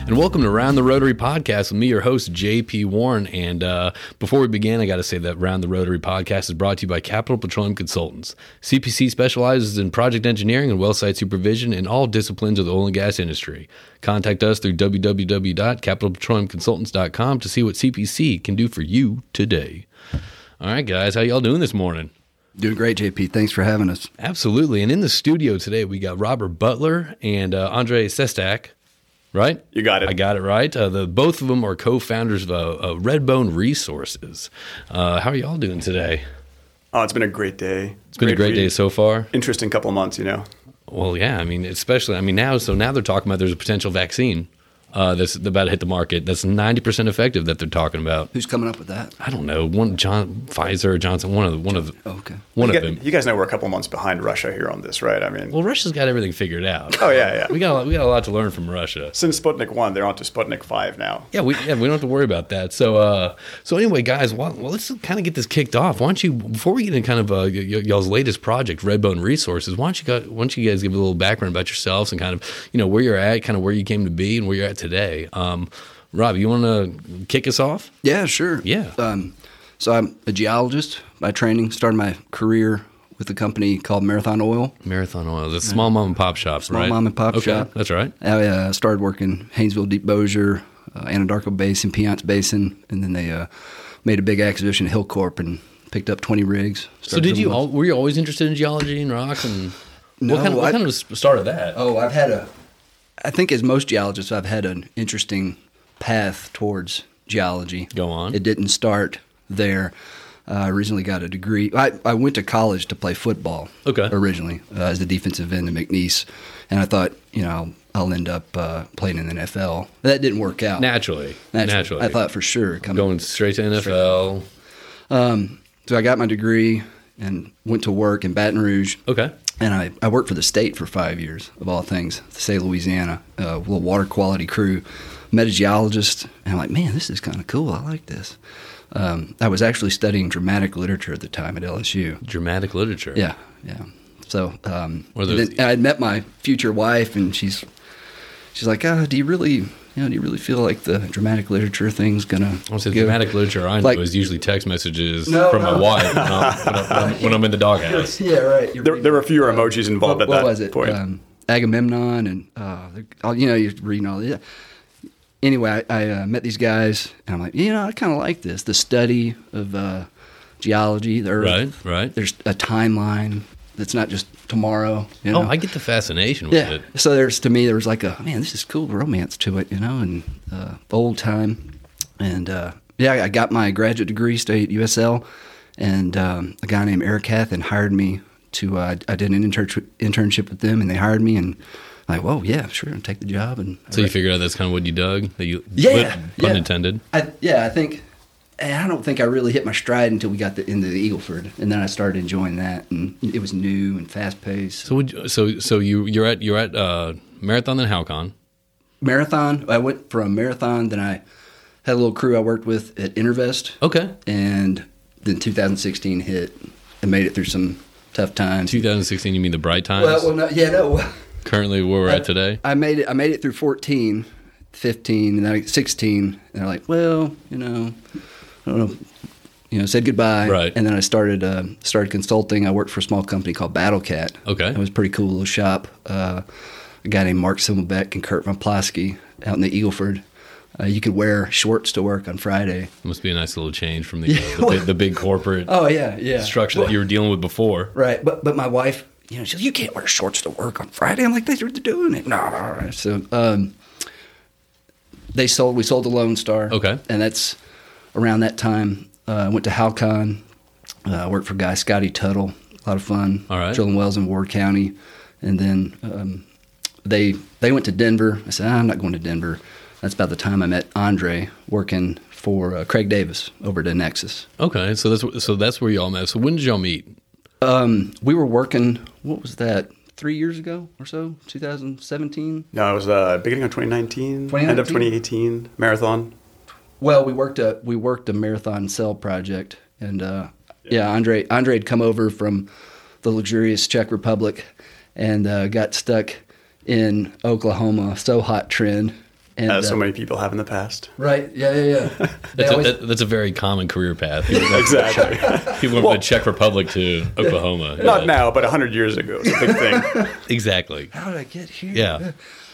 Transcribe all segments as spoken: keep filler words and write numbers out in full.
and welcome to Round the Rotary Podcast with me, your host, J P Warren. And uh, before we begin, I got to say that Round the Rotary Podcast is brought to you by Capital Petroleum Consultants. C P C specializes in project engineering and well site supervision in all disciplines of the oil and gas industry. Contact us through w w w dot capital petroleum consultants dot com to see what C P C can do for you today. All right, guys, how y'all doing this morning? Doing great, J P. Thanks for having us. Absolutely. And in the studio today, we got Robert Butler and uh, Andre Sestak. Right? You got it. I got it right. Uh, the both of them are co-founders of uh, uh, Redbone Resources. Uh, how are y'all doing today? Oh, it's been a great day. It's been great a great day so far. Interesting couple of months, you know. Well, yeah. I mean, especially, I mean, now, so now they're talking about there's a potential vaccine uh, that's about to hit the market. That's ninety percent effective that they're talking about. Who's coming up with that? I don't know. One, John, Pfizer or Johnson, one of the, one of the, oh, okay. one you of got, them. You guys know we're a couple of months behind Russia here on this, right? I mean, well, Russia's got everything figured out. Oh, yeah, yeah. We got, a, we got a lot to learn from Russia. Since Sputnik one, they're on to Sputnik five now. Yeah, we yeah, we don't have to worry about that. So, uh, so anyway, guys, well, well, let's kind of get this kicked off. Why don't you, before we get into kind of uh, y- y- y'all's latest project, Redbone Resources, why don't you go, why don't you guys give a little background about yourselves and kind of, you know, where you're at, kind of where you came to be, and where you're at today. Um, Rob, you want to kick us off? Yeah, sure. Yeah. Um, so I'm a geologist by training. Started my career with a company called Marathon Oil. Marathon Oil, the small mom and pop shop, Small right? mom and pop okay, shop. That's right. I uh, started working Haynesville, Deep Bossier, uh, Anadarko Basin, Piceance Basin, and then they uh, made a big acquisition, Hillcorp, and picked up twenty rigs. So did you? All, were you always interested in geology and rocks? And No, what kind of, what I- kind of started that? Oh, I've had a, I think as most geologists, I've had an interesting path towards geology. Go on. It didn't start there. Uh, I originally got a degree. I, I went to college to play football. Okay. Originally, uh, as a defensive end at McNeese, and I thought, you know, I'll, I'll end up uh, playing in the N F L. That didn't work out. Naturally. Naturally. Naturally. I thought for sure coming Going straight to N F L. Um, so I got my degree and went to work in Baton Rouge. Okay. And I, I worked for the state for five years, of all things, the state of Louisiana, a uh, little water quality crew. Met a geologist, and I'm like, man, this is kind of cool. I like this. Um, I was actually studying dramatic literature at the time at L S U. Dramatic literature. Yeah, yeah. So um, Were those- then I had met my future wife, and she's she's like, oh, do you really, you know, do you really feel like the dramatic literature thing's gonna? Well, so go? dramatic literature I know Like- is usually text messages No, from no. my wife when I'm, when, I'm, when I'm in the doghouse. Yeah, right. You're There, there were fewer emojis involved what, at what that was it? point. Um, Agamemnon and uh, they're- all- you know, you're reading all that. Anyway, I, I uh, met these guys, and I'm like, you know, I kind of like this. The study of uh, geology, the Earth. Right, right. There's a timeline that's not just tomorrow. You know? Oh, I get the fascination with yeah. it. So there's to me there was like a man, this is cool romance to it, you know, and uh, old time, and uh, yeah, I got my graduate degree, stayed at U S L, and um, a guy named Eric Hathen hired me to. Uh, I did an intern- internship with them, and they hired me, and I'm like, whoa, yeah, sure, I'll take the job. And So you figured out that's kind of what you dug? That you, Yeah, pun yeah. intended. I, yeah, I think. and I don't think I really hit my stride until we got the, into the Eagleford, and then I started enjoying that, and it was new and fast paced. So would you, so so you you're at you're at uh, Marathon then Halcon. Marathon, I went from Marathon, then I had a little crew I worked with at Intervest. Okay. And then two thousand sixteen hit and made it through some tough times. twenty sixteen, you mean the bright times? Well, well no, yeah, no. Currently where we're I, at today? I made it I made it through fourteen, fifteen, and then sixteen, and they're like, well, you know, I don't know, you know, said goodbye. Right. And then I started uh, started consulting. I worked for a small company called Battlecat. Okay. It was a pretty cool little shop. Uh, a guy named Mark Simmelbeck and Kurt Von Plosky out in the Eagleford. Uh, you could wear shorts to work on Friday. It must be a nice little change from the, Yeah, uh, the, well- big, the big corporate Oh yeah, yeah. structure that you were dealing with before. Right, but but my wife, you know, she's like, you can't wear shorts to work on Friday. I'm like, they're doing it. No, so um, they sold. We sold the Lone Star. Okay. and that's around that time. Uh, I went to Halcon. Uh, worked for a guy Scotty Tuttle. A lot of fun. All right. Drilling wells in Ward County, and then um, they they went to Denver. I said, ah, I'm not going to Denver. That's about the time I met Andre working for uh, Craig Davis over at Nexus. Okay, so that's so that's where y'all met. So when did y'all meet? Um, we were working. What was that? Three years ago or so, two thousand seventeen. No, it was uh, beginning of twenty nineteen, end of twenty eighteen, marathon. Well, we worked a we worked a marathon cell project, and uh, yeah, Andre Andre had come over from the luxurious Czech Republic, and uh, got stuck in Oklahoma, so hot trend, And, As so uh, many people have in the past. Right. Yeah, yeah, yeah. They That's, always- a, that, that's a very common career path. People went, Exactly. people went Well- from the Czech Republic to Oklahoma. Not Yeah. now, but one hundred years ago. It's a big thing. Exactly. How did I get here? Yeah.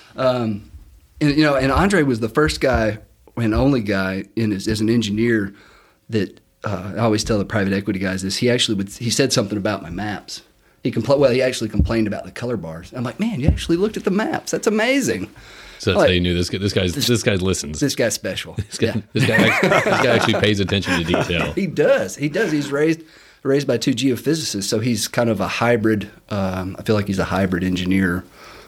Um, and, you know, and Andre was the first guy and only guy in his, as an engineer that uh, I always tell the private equity guys this. He actually would. He said something about my maps. He compl- Well, he actually complained about the color bars. I'm like, man, you actually looked at the maps. That's amazing. So that's Like, how you knew this. guy- This guy's this guy listens. This guy's special. This guy, Yeah. this, guy actually, this guy actually pays attention to detail. He does. He does. He's raised raised by two geophysicists, so he's kind of a hybrid. Um, I feel like he's a hybrid engineer,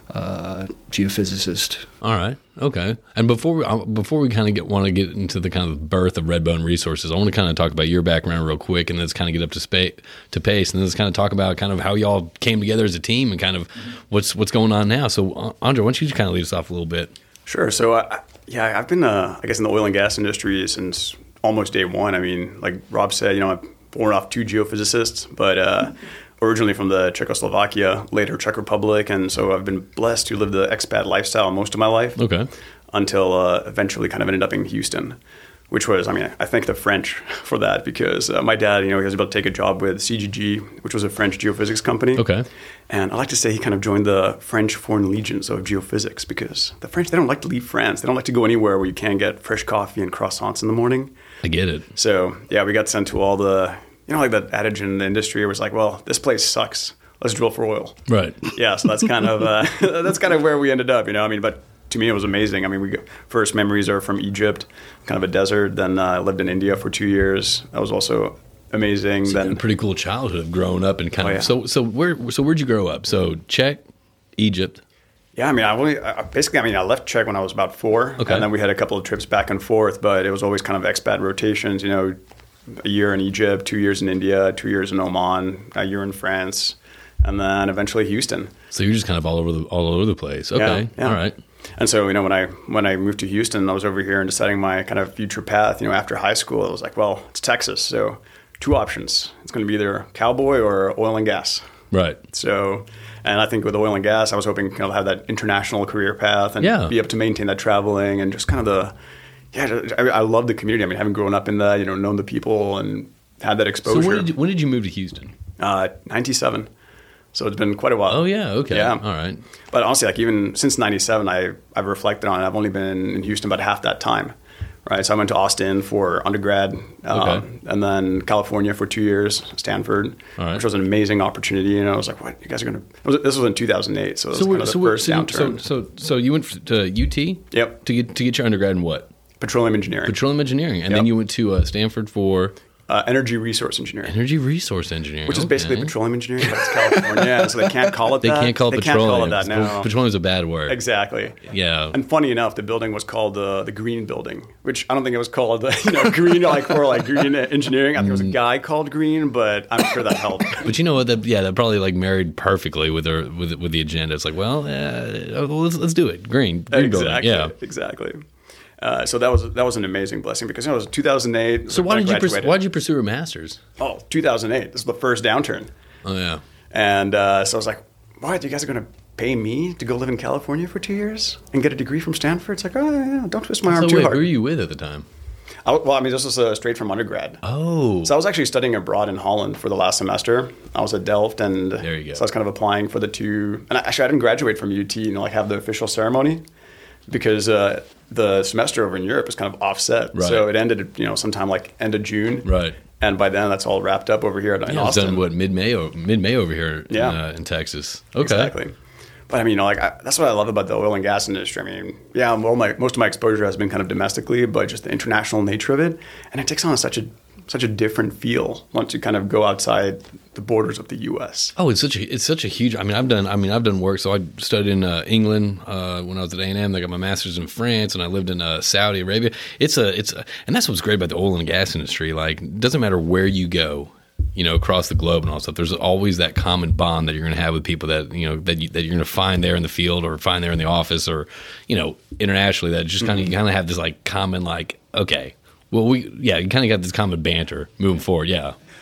uh, geophysicist. All right. Okay. And before we uh, before we kind of get want to get into the kind of birth of Redbone Resources, I want to kind of talk about your background real quick, and let's kind of get up to space to pace, and then let's kind of talk about kind of how y'all came together as a team and kind of what's what's going on now. So, uh, Andre, why don't you kind of lead us off a little bit? Sure. So, uh, yeah, I've been, uh, I guess, in the oil and gas industry since almost day one. I mean, like Rob said, you know, I'm born off two geophysicists, but uh, originally from the Czechoslovakia, later Czech Republic, and so I've been blessed to live the expat lifestyle most of my life. Okay. Until uh, eventually kind of ended up in Houston, which was, I mean, I thank the French for that because uh, my dad, you know, he was about to take a job with C G G, which was a French geophysics company. Okay. And I like to say he kind of joined the French Foreign Legions of geophysics because the French, they don't like to leave France. They don't like to go anywhere where you can't get fresh coffee and croissants in the morning. I get it. So, yeah, we got sent to all the, you know, like that adage in the industry where it's like, well, this place sucks. Let's drill for oil. Right. Yeah, so that's kind of uh, that's kind of where we ended up, you know. I mean, but to me, it was amazing. I mean, we first memories are from Egypt, kind of a desert. Then I uh, lived in India for two years. That was also amazing. So Then a pretty cool childhood of growing up and kind Oh, of yeah. so so where so where'd you grow up? So Czech, Egypt. yeah, I mean, I really, I, basically, I mean, I left Czech when I was about four, Okay. and then we had a couple of trips back and forth. But it was always kind of expat rotations. You know, a year in Egypt, two years in India, two years in Oman, a year in France, and then eventually Houston. So you're just kind of all over the all over the place. Okay. Yeah, yeah. All right. And so, you know, when I when I moved to Houston, I was over here and deciding my kind of future path. You know, after high school, I was like, well, it's Texas, so two options. It's going to be either cowboy or oil and gas. Right. So, and I think with oil and gas, I was hoping to kind of have that international career path and Yeah. be able to maintain that traveling and just kind of the, yeah, I, I love the community. I mean, having grown up in that, you know, known the people and had that So exposure. when did you, when did you move to Houston? uh, ninety-seven. So it's been quite a while. Oh yeah. Okay. Yeah. All right. But honestly, like even since ninety-seven, I, I've reflected on it. I've only been in Houston about half that time, right? So I went to Austin for undergrad, um, Okay. and then California for two years, Stanford, All right. which was an amazing opportunity. And I was like, what, you guys are going to, this was in two thousand eight, so it was So kind we're, of the so, we're, first so, you- downturn. so so so you went to U T. Yep. To get to get your undergrad in what? Petroleum engineering, Petroleum engineering, and Yep. then you went to uh, Stanford for uh, energy resource engineering. energy resource engineering, Which is basically Okay. petroleum engineering, but it's California, and so they can't call it They that. can't call it they petroleum. Can't call it that now. Petroleum is a bad word. Exactly. Yeah. And funny enough, the building was called the the Green Building, which I don't think it was called the you know green like for like green engineering. I think it was a guy called Green, but I'm sure that helped. But you know what? That yeah, that probably like married perfectly with their with with the agenda. It's like, well, uh, let's let's do it. Green, green building. Exactly. Yeah. Exactly. Uh, so that was that was an amazing blessing because you know, it was two thousand eight. So why I did you pers- graduated. why did you pursue a master's? Oh, two thousand eight. This is the first downturn, Oh yeah. and uh, so I was like, "What? You guys are going to pay me to go live in California for two years and get a degree from Stanford?" It's like, "Oh, yeah, don't twist my arm So too wait, hard." who were you with at the time? I, well, I mean, this was uh, straight from undergrad. Oh. So I was actually studying abroad in Holland for the last semester. I was at Delft, and There you go. so I was kind of applying for the two. And actually, I didn't graduate from U T, you know, like have the official ceremony, because uh, the semester over in Europe is kind of offset. Right. So it ended, you know, sometime like end of June. Right. And by then, that's all wrapped up over here in Yeah, it's Austin. done what mid May or mid May over here Yeah. in, uh, in Texas. Okay. Exactly. But I mean, you know, like I, that's what I love about the oil and gas industry. I mean, yeah, well, my most of my exposure has been kind of domestically, but just the international nature of it, and it takes on such a such a different feel once you kind of go outside the borders of the U S. Oh, it's such a it's such a huge. I mean, I've done. I mean, I've done work. So I studied in uh, England uh, when I was at A and M. I got my master's in France, and I lived in uh, Saudi Arabia. It's a it's a, and that's what's great about the oil and gas industry. Like, it doesn't matter where you go, you know, across the globe and all that stuff. There's always that common bond that you're going to have with people that you know that you, that you're going to find there in the field or find there in the office or you know internationally. That just kind of you kind of have this like common like okay. Well, we yeah, you kind of got this common banter moving forward, yeah.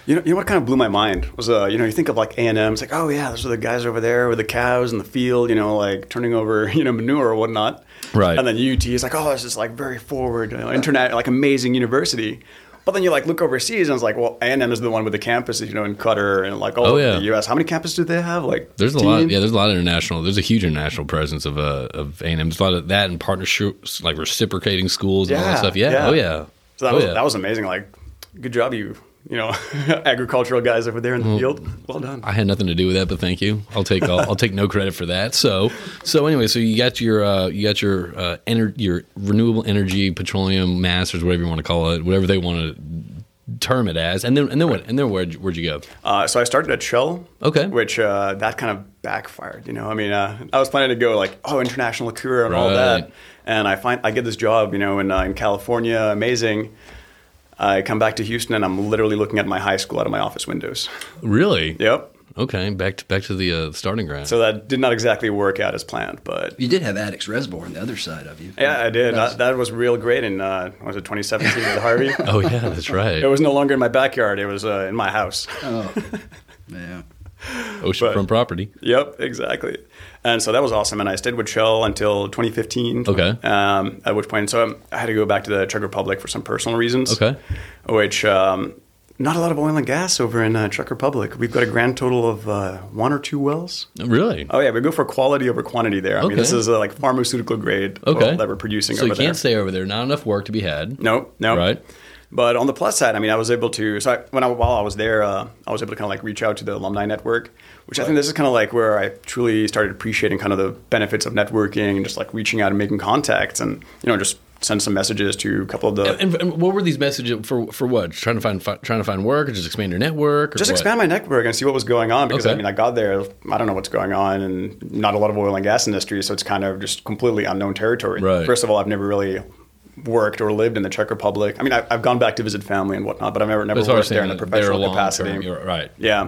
You know, you know what kind of blew my mind was, uh, you know, you think of like A and M, it's like, oh yeah, those are the guys over there with the cows in the field, you know, like turning over, you know, manure or whatnot. Right. And then U T is like, oh, this is like very forward, you know, internet, like amazing university. But then you like look overseas and it's like, well, A and M is the one with the campuses, you know, in Qatar and like all Oh, over yeah. the U S. How many campuses do they have? Like There's a fifteen? lot. Yeah, there's a lot of international. There's a huge international presence of uh, of A and M. There's a lot of that and partnerships, like reciprocating schools and all that Yeah, stuff. Yeah. yeah. Oh yeah. So that oh, was yeah. that was amazing. Like, good job, you you know, agricultural guys over there in the field. Well done. I had nothing to do with that, but thank you. I'll take I'll, I'll take no credit for that. So so anyway, so you got your uh, you got your uh, ener- your renewable energy, petroleum masters, whatever you want to call it, whatever they want to term it as, and then and then what? And then where'd you, where'd you go? Uh, so I started at Shell. Okay. Which uh, that kind of backfired. You know, I mean, uh, I was planning to go like, oh, international career and all Right. that, and I find I get this job, you know, in uh, in California, amazing. I come back to Houston and I'm literally looking at my high school out of my office windows. Really? Yep. Okay. Back to back to the uh, starting ground. So that did not exactly work out as planned, but You did have Addicts Reservoir on the other side of you. yeah, I did. Nice. That, that was real great. In uh, was it twenty seventeen with Harvey? oh yeah, that's right. It was no longer in my backyard. It was uh, in my house. Oh, yeah. Oceanfront but- property. Yep, exactly. And so that was awesome. And I stayed with Shell until twenty fifteen. Okay. Um, at which point, so I had to go back to the Czech Republic for some personal reasons. Okay. Which, um, not a lot of oil and gas over in uh, Czech Republic. We've got a grand total of uh, one or two wells. Really? Oh, yeah. We go for quality over quantity there. I Okay. mean, this is uh, like pharmaceutical grade Okay. oil that we're producing So over you can't there. stay over there. Not enough work to be had. No, no. Right. But on the plus side, I mean, I was able to. So I, when I, while I was there, uh, I was able to kind of like reach out to the alumni network, which I think this is kind of like where I truly started appreciating kind of the benefits of networking and just like reaching out and making contacts, and you know just send some messages to a couple of the. And, and what were these messages for? For what? Trying to find fi- trying to find work, or just expand your network, or just what? expand my network and see what was going on because Okay. I mean I got there, I don't know what's going on, and not a lot of oil and gas industry, so it's kind of just completely unknown territory. Right. First of all, I've never really worked or lived in the Czech Republic. I mean, I, I've gone back to visit family and whatnot, but I've never never It's hard worked to there in say a that professional they're long capacity. term, you're right. Yeah.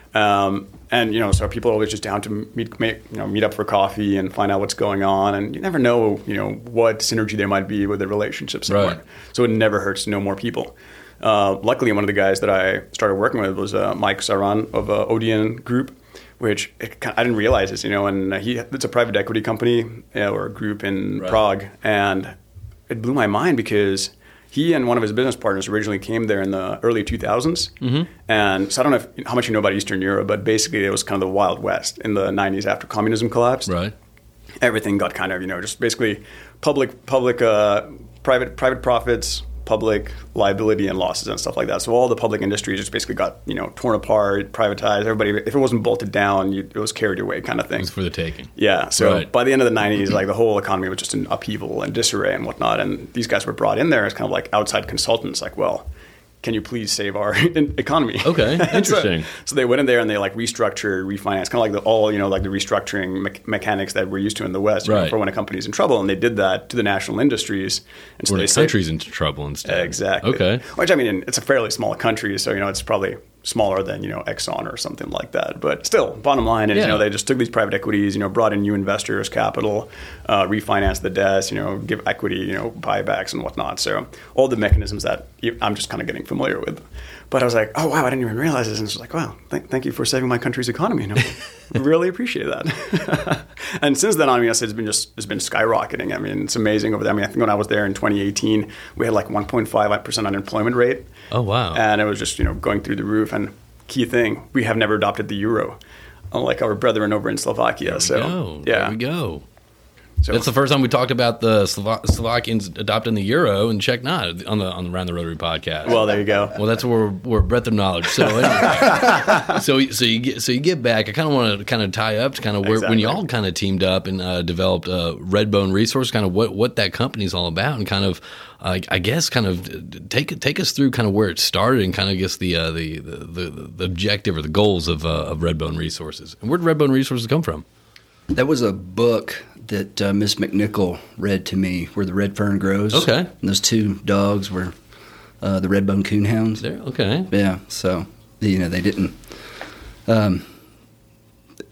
Um, and you know, so people are always just down to meet, meet, you know, meet up for coffee and find out what's going on. And you never know, you know, what synergy there might be with the relationship somewhere. Right. So it never hurts to know more people. Uh, luckily, one of the guys that I started working with was uh, Mike Saran of uh, Odeon Group, which it, I didn't realize this, you know, and he it's a private equity company uh, or a group in Right. Prague, and it blew my mind because he and one of his business partners originally came there in the early two thousands. Mm-hmm. And so I don't know if, how much you know about Eastern Europe, but basically it was kind of the Wild West in the nineties after communism collapsed. Right. Everything got kind of, you know, just basically public, public, uh, private, private profits, public liability and losses and stuff like that. So all the public industries just basically got, you know, torn apart, privatized. Everybody, if it wasn't bolted down, you, it was carried away kind of thing. It's for the taking. Yeah. So Right. by the end of the nineties, like the whole economy was just in upheaval and disarray and whatnot. And these guys were brought in there as kind of like outside consultants, like, well, can you please save our economy? Okay, interesting. so, so they went in there and they like restructured, refinanced, kind of like the all, you know, like the restructuring me- mechanics that we're used to in the West, you know, Right. for when a company's in trouble. And they did that to the national industries. And so Where they the saved- country's into trouble instead. Exactly. Okay. Which, I mean, it's a fairly small country, so, you know, it's probably smaller than, you know, Exxon or something like that. But still, bottom line is, Yeah. you know, they just took these private equities, you know, brought in new investors, capital, uh, refinanced the debts, you know, give equity, you know, buybacks and whatnot. So all the mechanisms that you- I'm just kind of getting familiar with. But I was like, oh, wow, I didn't even realize this. And it's like, wow, th- thank you for saving my country's economy. You know, really appreciate that. And since then, I mean, it's been just it's been skyrocketing. I mean, it's amazing over there. I mean, I think when I was there in twenty eighteen, we had like one point five percent unemployment rate. Oh wow. And it was just, you know, going through the roof. And key thing, we have never adopted the euro, unlike our brethren over in Slovakia. So, Go. yeah. There we go. So, That's the first time we talked about the Slova- Slovakians adopting the euro and Czech not on the on the Round the Rotary podcast. well, there you go. Well, that's where we're, we're breadth of knowledge. So, anyway, so so you get so you get back. I kind of want to kind of tie up to kind of where when Exactly. y'all kind of teamed up and uh, developed uh, Redbone Resource, kind of what what that company's all about, and kind of uh, I guess kind of take take us through kind of where it started and kind of guess the uh, the, the the the objective or the goals of uh, of Redbone Resources. And where did Redbone Resources come from? That was a book that uh, Miss McNichol read to me, where the red fern grows. Okay. And those two dogs were uh, the red bone coonhounds. There, okay. Yeah. So you know they didn't. Um,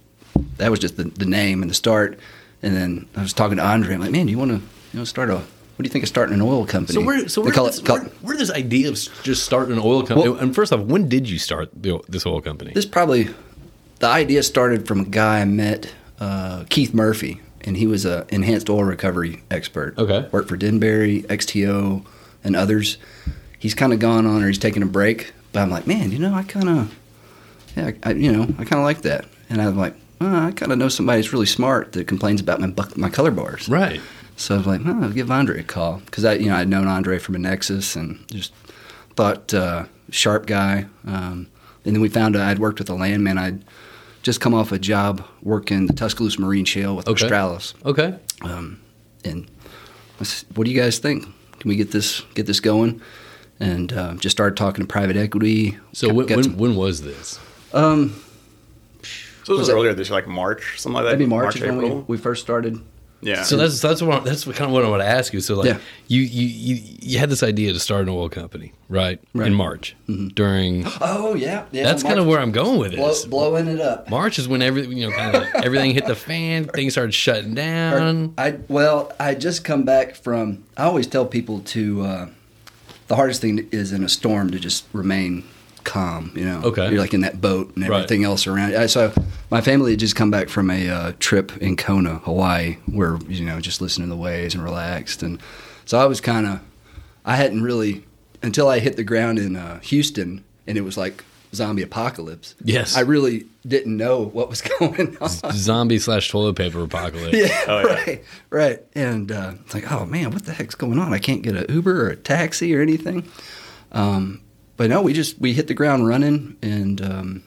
that was just the, the name and the start. And then I was talking to Andre. I'm like, man, do you want to you know start a What do you think of starting an oil company? So where, so They where, call did this, it- call- where, where did this idea of just starting an oil company? Well- and first off, when did you start the, this oil company? This probably, the idea started from a guy I met, uh, Keith Murphy, and he was a enhanced oil recovery expert. Okay. Worked for Denbury, X T O, and others. He's kind of gone on, or he's taking a break. But I'm like, man, you know, I kind of, yeah, I, you know, I kind of like that. And I'm like, oh, I kind of know somebody who's really smart that complains about my buck, my color bars. Right. So I was like, oh, I'll give Andre a call because I, you know, I'd known Andre from Annexus and just thought uh, sharp guy. Um, and then we found out I'd worked with a landman. I'd just come off a job working the Tuscaloosa Marine Shale with Okay. Australis. Okay. Um, and I said, what do you guys think? Can we get this get this going? And uh, just started talking to private equity. So Got- when, got when, some- when was this? um, So this was, Was it- earlier this year, like March, something like that. maybe March, is when we, April. we first started. Yeah. So that's that's what that's what kind of what I want to ask you. So like Yeah. you, you you you had this idea to start an oil company, right? Right. In March during. Oh yeah, yeah. That's kind of where I'm going with blow, this. blowing it up. March is when every you know kind of everything hit the fan. Things started shutting down. I well, I just come back from. I always tell people to. Uh, the hardest thing is in a storm to just remain calm. You know, Okay. You're like in that boat and Right. everything else around. I, so my family had just come back from a uh, trip in Kona, Hawaii, where you know just listening to the waves and relaxed, and so I was kind of. I hadn't really until I hit the ground in uh, Houston, and it was like zombie apocalypse. Yes. I really didn't know what was going on. Zombie slash toilet paper apocalypse. Yeah, Oh, yeah. right, right. And uh, it's like, oh man, what the heck's going on? I can't get an Uber or a taxi or anything. Um, but no, we just we hit the ground running, and um,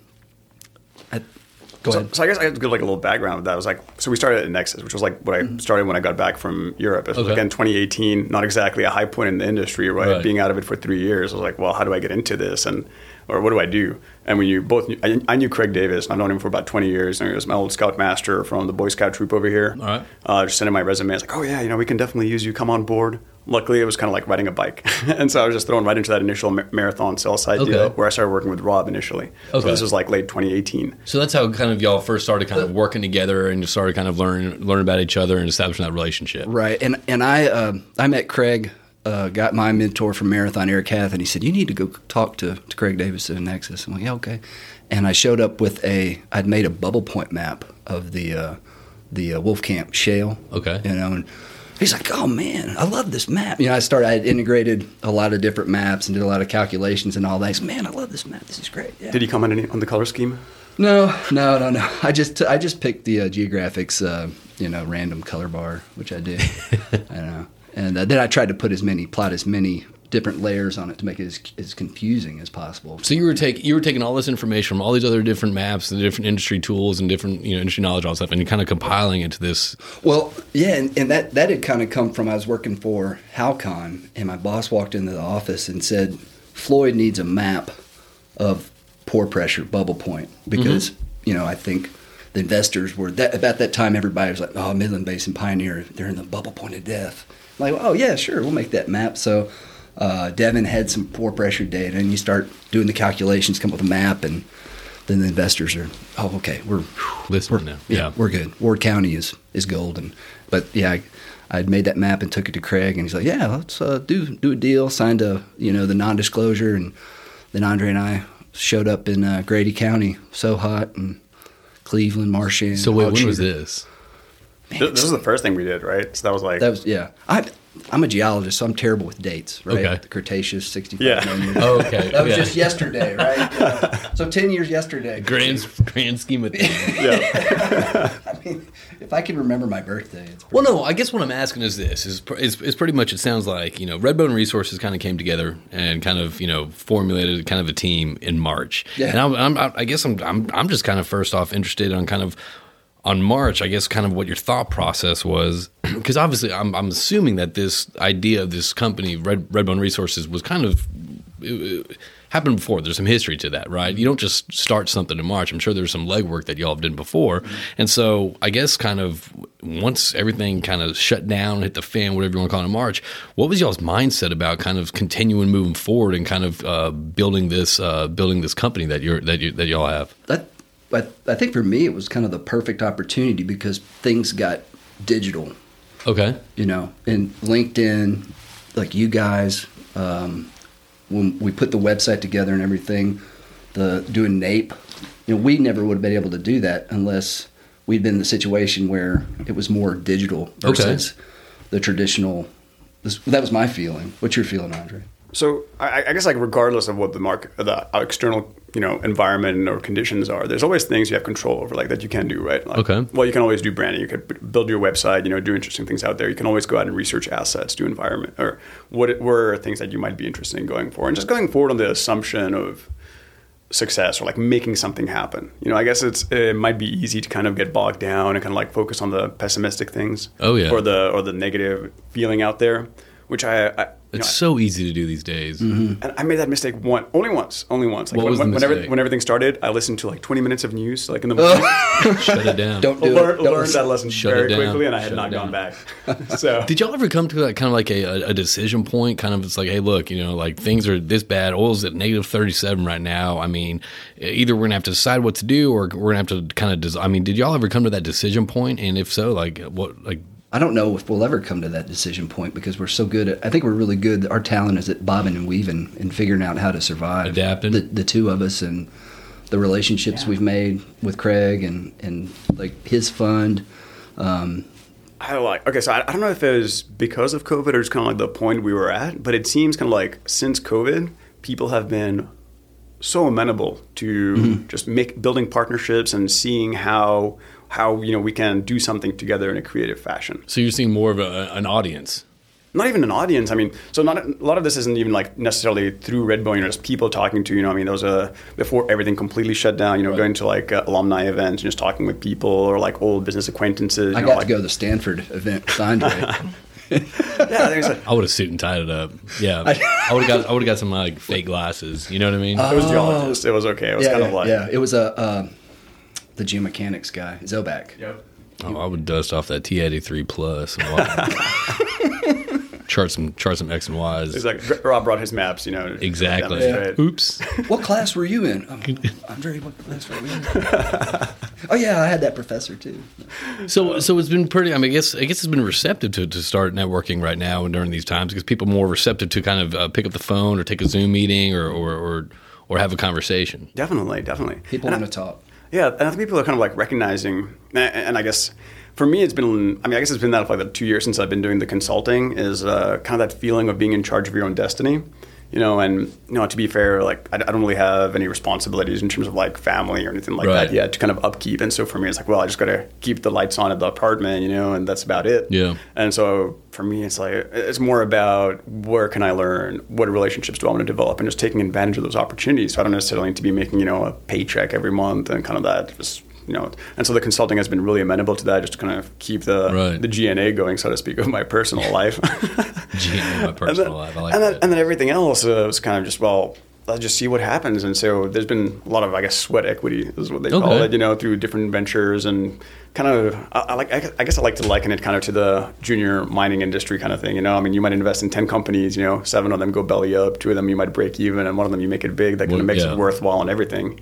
I, go So, ahead. so I guess I have to give like a little background with that. It was like, so we started at Nexus, which was like what I started when I got back from Europe. It was Okay. like in twenty eighteen, not exactly a high point in the industry, right? Right. Being out of it for three years, I was like, well, how do I get into this? And, or what do I do? And when you both, knew, I, I knew Craig Davis, and I've known him for about twenty years, and he was my old scoutmaster from the Boy Scout troop over here. All right. Uh, just sending my resume. I was like, oh yeah, you know, we can definitely use you. Come on board. Luckily, it was kind of like riding a bike. And so I was just thrown right into that initial ma- marathon sell side Okay. deal where I started working with Rob initially. Okay. So this was like late twenty eighteen. So that's how kind of y'all first started kind of working together and just started kind of learning learning about each other and establishing that relationship. Right, and and I uh, I met Craig, uh, got my mentor from Marathon, Eric Hath, and he said you need to go talk to, to Craig Davis at Nexus. I'm like, yeah, okay. And I showed up with a I'd made a bubble point map of the uh, the uh, Wolf Camp Shale. Okay. You know, and he's like, oh man, I love this map. You know, I started I had integrated a lot of different maps and did a lot of calculations and all that. He's, man, I love this map. This is great. Yeah. Did he comment any, on the color scheme? No, no, no, no. I just I just picked the uh, Geographics, uh, you know, random color bar, which I did. I don't know, and uh, then I tried to put as many plot as many different layers on it to make it as, as confusing as possible. So you were taking you were taking all this information from all these other different maps and different industry tools and different you know industry knowledge all that stuff, and you're kind of compiling into this. Well, yeah, and, and that that had kind of come from I was working for Halcon, and my boss walked into the office and said, Floyd needs a map of pore pressure bubble point because you know I think the investors were that about that time everybody was like, oh, Midland Basin Pioneer, they're in the bubble point of death. I'm like, oh yeah, sure, we'll make that map. So uh, Devin had some pore pressure data, and you start doing the calculations, come up with a map, and then the investors are, oh, okay, we're Listening now, yeah, yeah. we're good. Ward County is is golden. But yeah, I, I'd made that map and took it to Craig, and he's like, yeah, let's uh, do do a deal. Signed a you know the non-disclosure, and then Andre and I showed up in uh, Grady County, so hot, and Cleveland, Marchand. So wait, when Hog was Shooter. this? This, this was the first thing we did, right? So that was like, That was yeah. I I'm a geologist, so I'm terrible with dates, right? Okay. The Cretaceous, sixty-five Yeah. million years. Oh, okay, That was yeah. just yesterday, right? Uh, so ten years yesterday. Grand grand scheme of things. yeah. I mean, if I can remember my birthday, it's pretty Well, no, I guess what I'm asking is this: is, is is pretty much it sounds like you know Redbone Resources kind of came together and kind of you know formulated kind of a team in March. Yeah. And I'm, I'm, I guess I'm, I'm I'm just kind of first off interested on kind of on March. I guess kind of what your thought process was, because obviously I'm I'm assuming that this idea of this company Red Redbone Resources was kind of. It, it happened before. There's some history to that, right? You don't just start something in March. I'm sure there's some legwork that y'all have done before. Mm-hmm. And so I guess kind of once everything kind of shut down, hit the fan, whatever you want to call it in March, what was y'all's mindset about kind of continuing moving forward and kind of uh, building this uh, building this company that you're that you that y'all have? that but I think for me it was kind of the perfect opportunity because things got digital Okay. You know, and LinkedIn, like you guys, um, when we put the website together and everything, the doing NAPE, you know, we never would have been able to do that unless we'd been in the situation where it was more digital versus okay. the traditional. This, that was my feeling. What's your feeling, Andre? So I, I guess like regardless of what the market, the external, you know, environment or conditions are, there's always things you have control over, like that you can do, right? Like, okay. Well, you can always do branding. You could build your website, you know, do interesting things out there. You can always go out and research assets, do environment, or what were things that you might be interested in going for, and just going forward on the assumption of success or like making something happen. You know, I guess it's it might be easy to kind of get bogged down and kind of like focus on the pessimistic things. Oh yeah. Or the or the negative feeling out there, which I. I You it's know, so easy to do these days. Mm-hmm. And I made that mistake one, only once, only once. Like what when, was the when, mistake? whenever, when everything started, I listened to like twenty minutes of news, like in the morning. Shut it down. Don't do learned it. Don't learned listen. that lesson Shut very it down. quickly, and I had Shut not it down. gone back. So Did y'all ever come to that kind of like a, a decision point? Kind of, it's like, hey, look, you know, like things are this bad. Oil's at negative thirty-seven right now. I mean, either we're gonna have to decide what to do, or we're gonna have to kind of. Des- I mean, did y'all ever come to that decision point? And if so, like, what, like. I don't know if we'll ever come to that decision point because we're so good at, I think we're really good. Our talent is at bobbing and weaving and figuring out how to survive. Adapting. The, the two of us and the relationships yeah. we've made with Craig and, and like his fund. Um, I like, okay, so I, I don't know if it was because of COVID or just kind of like the point we were at, but it seems kind of like since COVID, people have been so amenable to mm-hmm. just make building partnerships and seeing how how you know we can do something together in a creative fashion. So you're seeing more of a, an audience. Not even an audience. I mean, so not a lot of this isn't even like necessarily through Redbone. You know, just people talking to. You know, I mean, there was a before everything completely shut down. You know, right. going to like uh, alumni events and just talking with people or like old business acquaintances. I you got know, like, to go to the Stanford event with Andre. yeah, there's a, I would have suit and tied it up. Yeah, I would have got. I would have got some like fake glasses. You know what I mean? Oh. It was geologist. It was okay. It was yeah, kind yeah, of like yeah. It was a uh, the geomechanics guy, Zobak. Yep. Oh, I would dust off that T eighty-three plus. And chart some chart some X and Y's. It's like Rob brought his maps. You know. Exactly. Yeah. Oops. What class were you in? Um, Andre, what class were you in? Oh yeah, I had that professor too. So so it's been pretty. I mean, I guess I guess it's been receptive to, to start networking right now and during these times because people are more receptive to kind of uh, pick up the phone or take a Zoom meeting or or or, or have a conversation. Definitely, definitely. People and want to talk. Yeah, and I think people are kind of like recognizing, and I guess for me it's been, I mean, I guess it's been that for like the two years since I've been doing the consulting is uh, kind of that feeling of being in charge of your own destiny, you know, and, you know, to be fair, like I, I don't really have any responsibilities in terms of like family or anything like right. that yet to kind of upkeep. And so for me, it's like, well, I just got to keep the lights on at the apartment, you know, and that's about it. Yeah. And so for me, it's like, it's more about where can I learn? What relationships do I want to develop? And just taking advantage of those opportunities. So I don't necessarily need to be making, you know, a paycheck every month and kind of that just, you know, and so the consulting has been really amenable to that, just to kind of keep the right. the G N A going, so to speak, of my personal life. G N A of my personal then, life. I like and that. Then, and then everything else uh, was kind of just, well, let's just see what happens. And so there's been a lot of, I guess, sweat equity is what they okay. call it, you know, through different ventures and kind of, I, I like, I guess I like to liken it kind of to the junior mining industry kind of thing. You know, I mean, you might invest in ten companies, you know, seven of them go belly up, two of them you might break even, and one of them you make it big. That kind well, of makes yeah. it worthwhile and everything.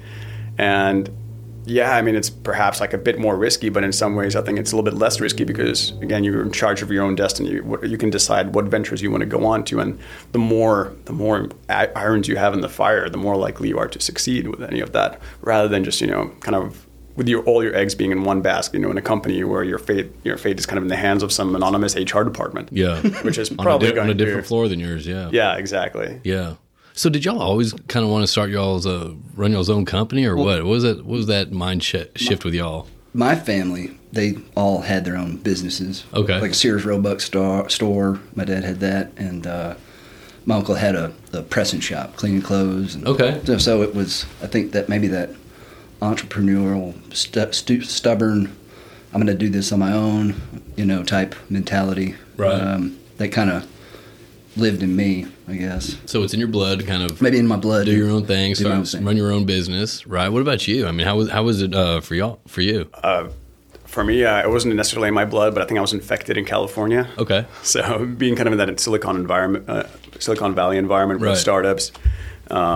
And yeah, I mean, it's perhaps like a bit more risky, but in some ways I think it's a little bit less risky because, again, you're in charge of your own destiny. You can decide what ventures you want to go on to, and the more the more irons you have in the fire, the more likely you are to succeed with any of that, rather than just, you know, kind of with your all your eggs being in one basket, you know, in a company where your fate your fate is kind of in the hands of some anonymous H R department. Yeah. Which is on probably a di- going on a different to, floor than yours, yeah. Yeah, exactly. Yeah. So did y'all always kind of want to start y'all's uh, run y'all's own company or well, what? What was that? What was that mind sh- shift my, with y'all? My family, they all had their own businesses. Okay. Like a Sears Roebuck store. store. My dad had that, and uh, my uncle had a, a pressing shop, cleaning clothes. And okay. So, so it was. I think that maybe that entrepreneurial, stu- stu- stubborn, I'm going to do this on my own, you know, type mentality. Right. Um, that kind of lived in me, I guess. So it's in your blood, kind of. Maybe in my blood. Do your own thing, start, own thing. run your own business, right? What about you? I mean, how was how was it uh, for y'all? For you? Uh, for me, uh, it wasn't necessarily in my blood, but I think I was infected in California. Okay. So being kind of in that Silicon environment, uh, Silicon Valley environment with right. startups, um,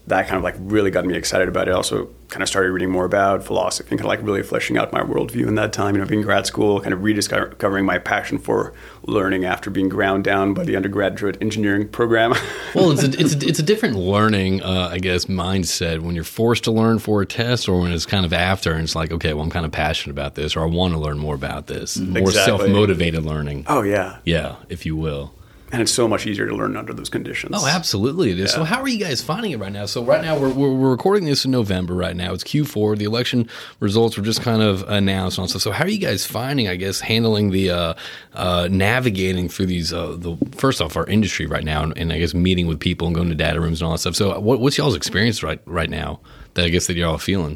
that kind of like really got me excited about it. Also kind of started reading more about philosophy and kind of like really fleshing out my worldview in that time, you know, being in grad school, kind of rediscovering my passion for learning after being ground down by the undergraduate engineering program. Well, it's a, it's a, it's a different learning, uh, I guess, mindset when you're forced to learn for a test or when it's kind of after and it's like, okay, well, I'm kind of passionate about this or I want to learn more about this. More Exactly. self-motivated learning. Oh, yeah. Yeah, if you will. And it's so much easier to learn under those conditions. Oh, absolutely it is. Yeah. So how are you guys finding it right now? So right now we're, we're we're recording this in November right now. It's Q four. The election results were just kind of announced and stuff. So how are you guys finding, I guess, handling the uh, uh, navigating through these, uh, the first off, our industry right now and, and I guess meeting with people and going to data rooms and all that stuff. So what, what's y'all's experience right right now that I guess that you're all feeling?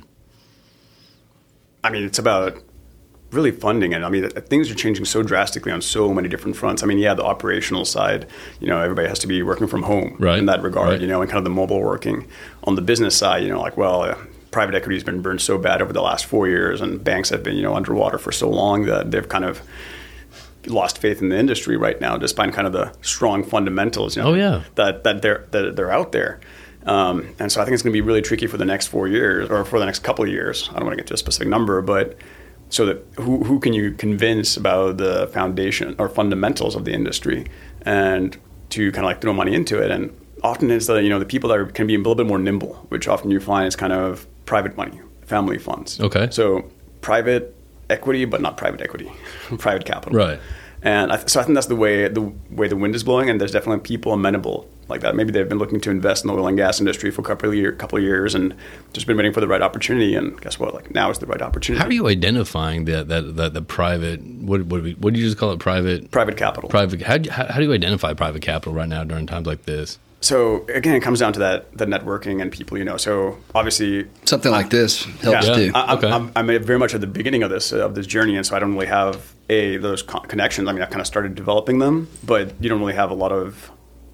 I mean, it's about really funding it. I mean, things are changing so drastically on so many different fronts. I mean, yeah, the operational side, you know, everybody has to be working from home right. in that regard, right. you know, and kind of the mobile working. On the business side, you know, like, well, uh, private equity has been burned so bad over the last four years and banks have been, you know, underwater for so long that they've kind of lost faith in the industry right now, despite kind of the strong fundamentals, you know, oh, yeah. that, that, they're, that they're out there. Um, and so I think it's going to be really tricky for the next four years or for the next couple of years. I don't want to get to a specific number, but so that who, who can you convince about the foundation or fundamentals of the industry and to kind of like throw money into it? And often it's the, you know, the people that are, can be a little bit more nimble, which often you find is kind of private money, family funds. Okay. So private equity, but not private equity, private capital. Right. And I th- so I think that's the way the way the wind is blowing, and there's definitely people amenable like that. Maybe they've been looking to invest in the oil and gas industry for a couple of, year, couple of years and just been waiting for the right opportunity. And guess what? Like now is the right opportunity. How are you identifying that that that the private what what do, we, what do you just call it private private capital? Private. How, do you- how, how do you identify private capital right now during times like this? So again, it comes down to that the networking and people, you know. So obviously, Something like this helps yeah, too. I, I'm, Okay. I'm, I'm very much at the beginning of this uh, of this journey, and so I don't really have a those con- connections. I mean, I've kind of started developing them, but you don't really have a lot of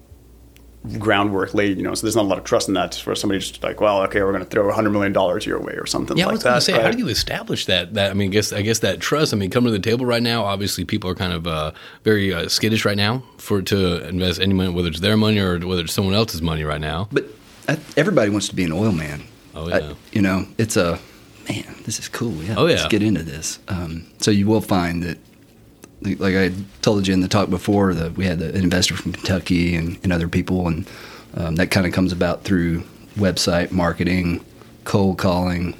groundwork laid, you know. So there's not a lot of trust in that for somebody just like, well, okay, we're going to throw one hundred million dollars your way or something Yeah, like I was going that. to say, right? how do you establish that? That I mean, I guess I guess that trust. I mean, coming to the table right now, obviously people are kind of uh, very uh, skittish right now for to invest any money, whether it's their money or whether it's someone else's money right now. But I, everybody wants to be an oil man. Oh, yeah. I, you know, it's a man. This is cool. Yeah, Oh, yeah. let's get into this. Um, so you will find that, like I told you in the talk before, that we had the, an investor from Kentucky and, and other people, and um, that kind of comes about through website marketing, cold calling,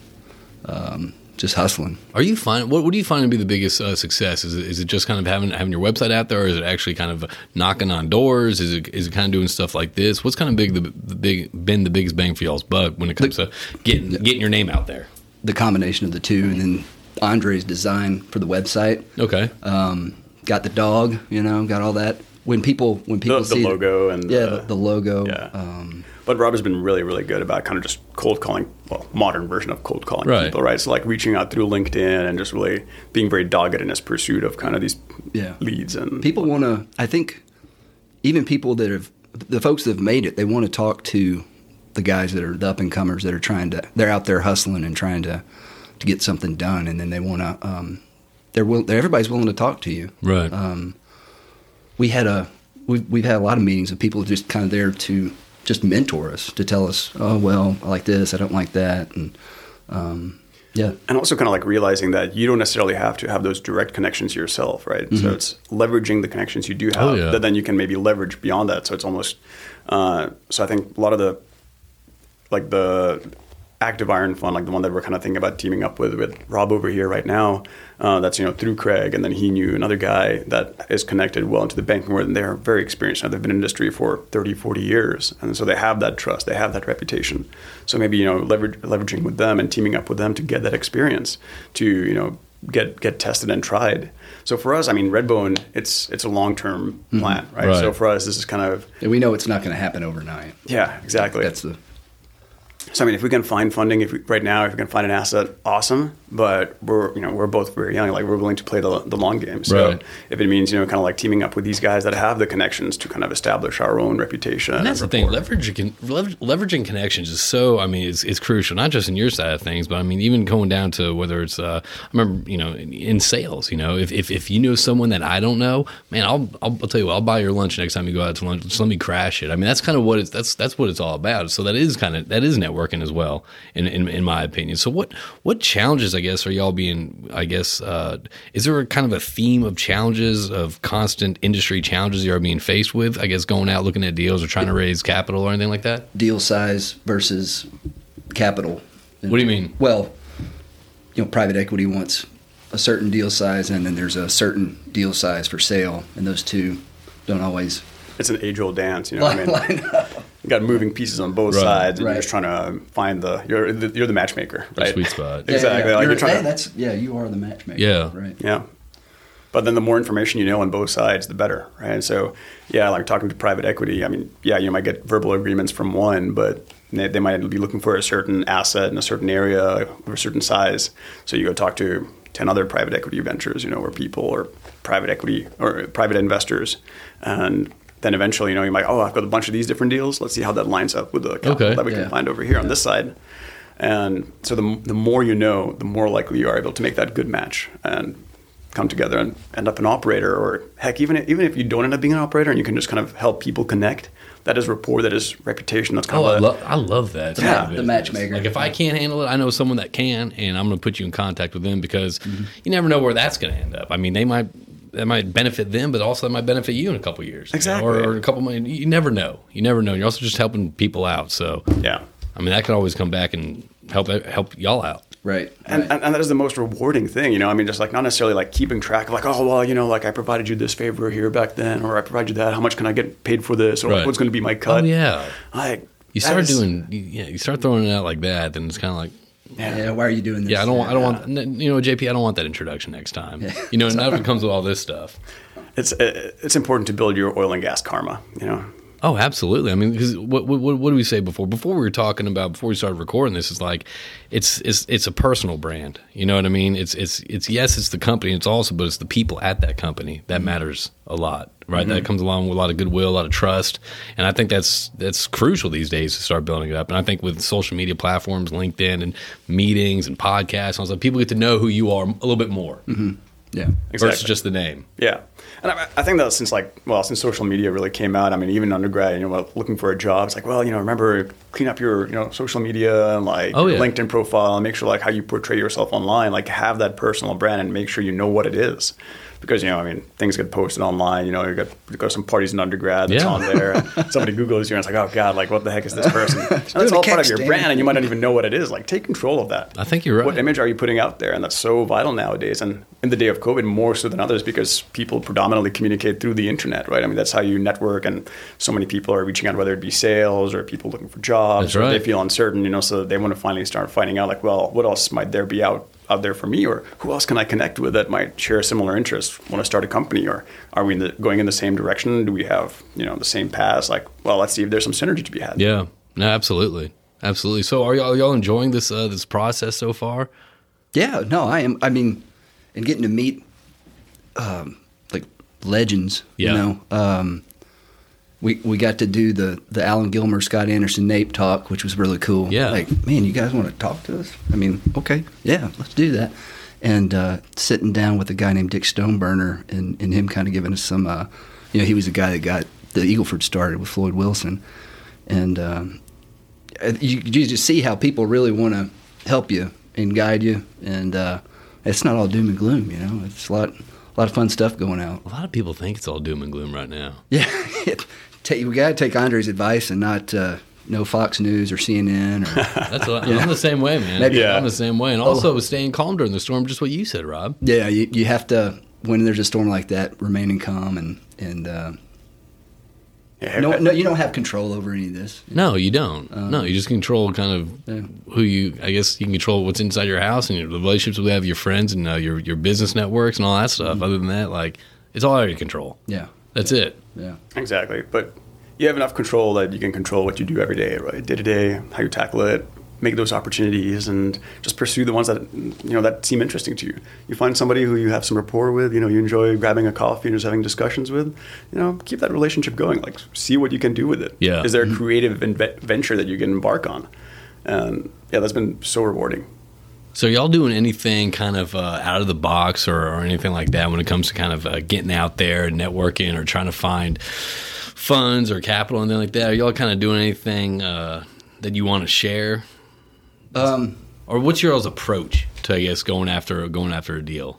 um, just hustling. Are you find what, what do you find to be the biggest uh, success? Is it, is it just kind of having having your website out there, or is it actually kind of knocking on doors? Is it is it kind of doing stuff like this? What's kind of big the, the big been the biggest bang for y'all's buck when it comes to getting getting your name out there? The combination of the two, and then Andre's design for the website. Okay. Um, got the dog, you know, got all that. When people when people the, see the logo and yeah, the, the, the logo. yeah. Um, But Rob has been really, really good about kind of just cold calling, well, modern version of cold calling Right. people, right? So like reaching out through LinkedIn and just really being very dogged in his pursuit of kind of these Yeah. leads. And people want to. I think even people that have the folks that have made it, they want to talk to the guys that are the up and comers that are trying to. They're out there hustling and trying to to get something done, and then they want to. Um, they're, will, they're everybody's willing to talk to you. Right. Um, we had a we've we've had a lot of meetings of people just kind of there to just mentor us, to tell us, oh well, I like this, I don't like that, and um, yeah. And also kind of like realizing that you don't necessarily have to have those direct connections yourself, right? Mm-hmm. So it's leveraging the connections you do have Oh, yeah. that then you can maybe leverage beyond that. So it's almost, uh, so I think a lot of the, like the active iron fund, like the one that we're kind of thinking about teaming up with, with Rob over here right now, uh, that's, you know, through Craig, and then he knew another guy that is connected well into the banking world, and they're very experienced now. They've been in the industry for thirty, forty years, and so they have that trust, they have that reputation. So maybe, you know, leverage, leveraging with them and teaming up with them to get that experience, to, you know, get get tested and tried. So for us, I mean, Redbone, it's it's a long-term plan, right? Right. So for us, this is kind of, And we know it's not going to happen overnight. yeah, exactly. That's the So I mean, if we can find funding, if we, right now, if we can find an asset, awesome. but we're you know we're both very young. Like we're willing to play the, the long game. So Right. if it means you know kind of like teaming up with these guys that have the connections to kind of establish our own reputation. And that's the thing. rapport. Leveraging lever- leveraging connections is so. I mean, it's, it's crucial. Not just in your side of things, but I mean, even going down to whether it's. Uh, I remember, you know, in, in sales. You know, if, if if you know someone that I don't know, man, I'll, I'll I'll tell you what. I'll buy your lunch next time you go out to lunch. Just let me crash it. I mean, that's kind of what it's. That's that's what it's all about. So that is kind of that is networking as well, in in, in my opinion. So what what challenges, I guess, are y'all being? I guess uh, is there a kind of a theme of challenges of constant industry challenges you are being faced with? I guess going out looking at deals or trying to raise capital or anything like that. Deal size versus capital. What do you mean? Well, you know, private equity wants a certain deal size, and then there's a certain deal size for sale, and those two don't always It's an age-old dance, you know. line, I mean, line up. you got moving pieces on both Right. sides, and Right. you're just trying to find the you're the, you're the matchmaker, The right? sweet spot. Yeah, Exactly. Yeah, Like You're- you're trying hey, to, that's yeah. You are the matchmaker. Yeah. Right. yeah. But then the more information you know on both sides, the better, right? So, yeah, like talking to private equity, I mean, yeah, you might get verbal agreements from one, but they, they might be looking for a certain asset in a certain area of a certain size. So you go talk to ten other private equity ventures, you know, or people or private equity or private investors. And then eventually, you know, you might, oh, I've got a bunch of these different deals. Let's see how that lines up with the capital Okay. that we Yeah. can find over here on this side. And so the, the more you know, the more likely you are able to make that good match and come together and end up an operator, or heck, even even if you don't end up being an operator and you can just kind of help people connect, that is rapport, that is reputation. That's kind Oh, I of a, love I love that. Yeah, side of the business. matchmaker. Like if I can't handle it, I know someone that can, and I'm going to put you in contact with them because you never know where that's going to end up. I mean, they might that might benefit them, but also that might benefit you in a couple of years, you know, Exactly. or, or a couple. Of, you never know. You never know. You're also just helping people out. So yeah. I mean, that could always come back and help help y'all out. Right. And, right. and, and that is the most rewarding thing, you know. I mean, just like not necessarily like keeping track of like, oh, well, you know, like I provided you this favor here back then, or I provided you that. How much can I get paid for this, or Right. like, what's going to be my cut? Oh yeah. Like You that start is- doing, yeah. You start throwing it out like that, then it's kind of like, yeah. Why are you doing this? yeah, I don't, want, I don't want, you know, J P, I don't want that introduction next time. You know, now it comes with all this stuff. It's it's important to build your oil and gas karma, you know. Oh, absolutely. I mean, because what, what what did we say before? Before we were talking about before we started recording this, is like it's it's it's a personal brand. You know what I mean? It's it's it's yes, it's the company. It's also, but it's the people at that company that matters a lot, right? Mm-hmm. That comes along with a lot of goodwill, a lot of trust, and I think that's that's crucial these days to start building it up. And I think with social media platforms, LinkedIn, and meetings and podcasts, and all that, people get to know who you are a little bit more Yeah. versus Exactly. just the name. Yeah, and I, I think that since like well, since social media really came out, I mean, even undergrad, you know, looking for a job, it's like, well, you know, remember clean up your you know social media and like Oh, your yeah. LinkedIn profile and make sure like how you portray yourself online, like have that personal brand and make sure you know what it is. Because, you know, I mean, things get posted online, you know, you got, you got some parties in undergrad that's Yeah. on there. And somebody Googles you and it's like, oh, God, like, what the heck is this person? And that's doing a all part of kickstand. your brand, and you might not even know what it is. Like, take control of that. I think you're right. What image are you putting out there? And that's so vital nowadays. And in the day of COVID, more so than others, because people predominantly communicate through the internet, right? I mean, that's how you network, and so many people are reaching out, whether it be sales or people looking for jobs, That's or right. they feel uncertain, you know, so they want to finally start finding out, like, well, what else might there be out out there for me, or who else can I connect with that might share similar interests, want to start a company, or are we in the, going in the same direction? Do we have, you know, the same paths? Like, well, let's see if there's some synergy to be had. Yeah, no, absolutely, absolutely. So, are y'all, are y'all enjoying this uh, this process so far? Yeah, no, I am. I mean, and getting to meet um, like legends, Yeah. you know. Um, we we got to do the the Alan Gilmer, Scott Anderson, Nape talk, which was really cool. Yeah. Like, man, you guys want to talk to us? I mean, okay, yeah, let's do that. And uh, sitting down with a guy named Dick Stoneburner, and, and him kind of giving us some, uh, you know, he was the guy that got the Eagleford started with Floyd Wilson, and um, you, you just see how people really want to help you and guide you, and uh, it's not all doom and gloom, you know. It's a lot, a lot of fun stuff going out. A lot of people think it's all doom and gloom right now. Yeah, take, we got to take Andre's advice and not uh, no Fox News or C N N. Or, That's what, I'm the same way, man. Maybe- Yeah. I'm the same way, and also staying calm during the storm. Just what you said, Rob. yeah, you, you have to, when there's a storm like that, remaining calm, and and uh, Yeah, no, no, you don't have control over any of this. No, you don't. no, you just control kind of Yeah. who you. I guess you can control what's inside your house and your, the relationships we have, with your friends and uh, your your business networks and all that stuff. Other than that, like it's all out of your control. Yeah, That's it. yeah, Exactly. But you have enough control that you can control what you do every day, right? Day to day, how you tackle it, make those opportunities and just pursue the ones that, you know, that seem interesting to you. You find somebody who you have some rapport with, you know, you enjoy grabbing a coffee and just having discussions with, you know, keep that relationship going. Like, see what you can do with it. Yeah. Is there a creative inve- venture that you can embark on? And yeah, that's been so rewarding. So y'all doing anything kind of uh, out of the box or, or anything like that when it comes to kind of uh, getting out there and networking or trying to find funds or capital and anything like that? Are y'all kind of doing anything uh, that you want to share? Um, or what's your all's approach to, I guess, going after going after a deal?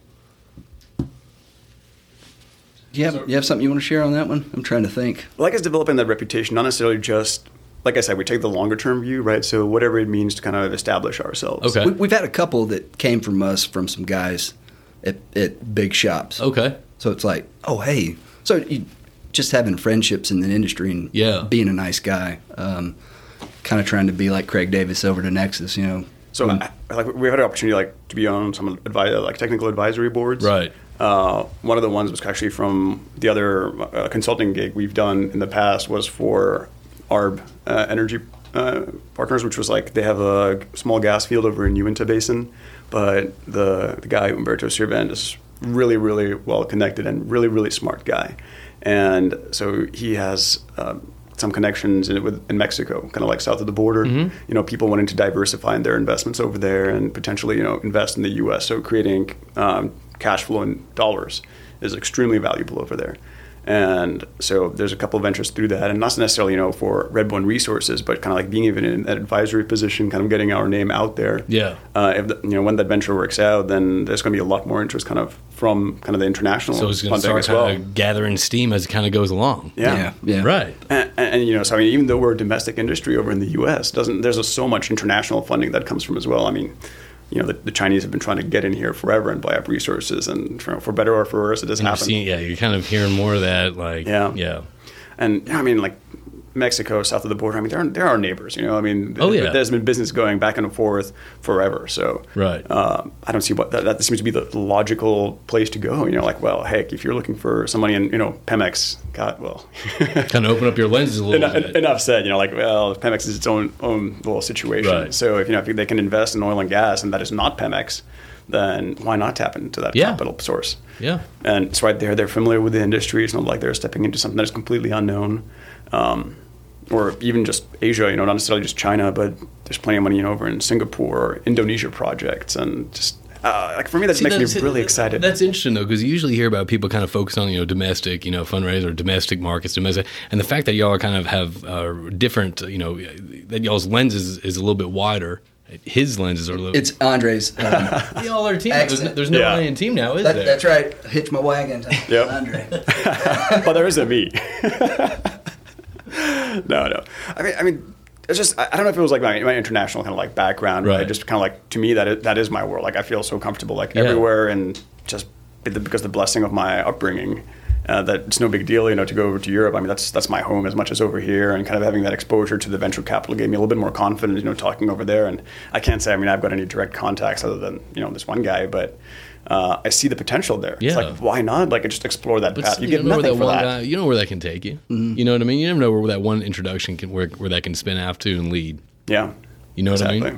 you have you have something you want to share on that one? I'm trying to think. I like us developing that reputation, not necessarily just, like I said, we take the longer term view, right? So whatever it means to kind of establish ourselves. Okay. We, we've had a couple that came from us from some guys at, at big shops. Okay. So it's like, oh, hey. So you, just having friendships in the industry and Yeah. being a nice guy. Um, kind of trying to be like Craig Davis over to Nexus, you know. So I, like we've had an opportunity like to be on some advi- like technical advisory boards. Right. Uh, one of the ones was actually from the other uh, consulting gig we've done in the past was for A R B uh, Energy uh, Partners, which was like they have a small gas field over in Uinta Basin, but the the guy Humberto Sirvent is really really well connected and really really smart guy, and so he has uh, some connections in, with, in Mexico, kind of like south of the border. Mm-hmm. You know, people wanting to diversify in their investments over there and potentially you know invest in the U S. So creating um, cash flow in dollars is extremely valuable over there. And so there's a couple of ventures through that, and not necessarily, you know, for Redbone Resources, but kind of like being even in an advisory position, kind of getting our name out there. Yeah. Uh, if the, you know when that venture works out, then there's going to be a lot more interest, kind of from kind of the international So it's going to funding start as well. kind of gathering steam as it kind of goes along. Yeah. Yeah. yeah. Right. And, and, and, you know, so I mean, even though we're a domestic industry over in the U S, doesn't there's a, so much international funding that comes from as well. I mean, you know, the, the Chinese have been trying to get in here forever and buy up resources, and for, for better or for worse, it does And you've happen. seen, yeah, you're kind of hearing more of that. Like, Yeah. yeah. And yeah, I mean, like Mexico, south of the border. I mean, they're they're our neighbors. You know, I mean, Oh, yeah. there's been business going back and forth forever. So, Right. uh, I don't see what that, that seems to be the logical place to go. You know, like, well, heck, if you're looking for somebody in, you know, Pemex, God, well, Kind of open up your lenses a little enough, bit. enough said. You know, like, well, Pemex is its own own little situation. Right. So, if you know, if they can invest in oil and gas, and that is not Pemex, then why not tap into that Yeah. capital source? Yeah. And it's right there. They're familiar with the industry. It's not like they're stepping into something that is completely unknown. Um, or even just Asia, you know, not necessarily just China, but there's plenty of money, you know, over in Singapore or Indonesia projects. And just, uh, like, for me, that See, makes that's- me really that- excited. That's interesting though, because you usually hear about people kind of focus on you know domestic, you know, fundraise or domestic markets, domestic, and the fact that y'all kind of have uh, different, you know, that y'all's lenses is a little bit wider. His lenses are a little. It's Andre's. Um, y'all are a team. There's, accent. there's no Yeah. Ryan team now, is that, there? that's right. Hitch my wagon. Yep. Andre. Well, there is a me. no, no. I mean, I mean, it's just I I don't know if it was like my, my international kind of like background, right? Right. Just kind of like to me that is, that is my world. Like I feel so comfortable like Yeah. everywhere, and just because the blessing of my upbringing. Uh, that it's no big deal, you know, to go over to Europe. I mean, that's that's my home as much as over here, and kind of having that exposure to the venture capital gave me a little bit more confidence, you know, talking over there. And I can't say, I mean, I've got any direct contacts other than you know this one guy, but uh, I see the potential there. Yeah. It's like, why not? Like, just explore that But path. still, You get don't know where nothing that for one that. guy. You know where that can take you. You know what I mean. You never know where that one introduction can where where that can spin out to and lead. Yeah, You know what I exactly. mean?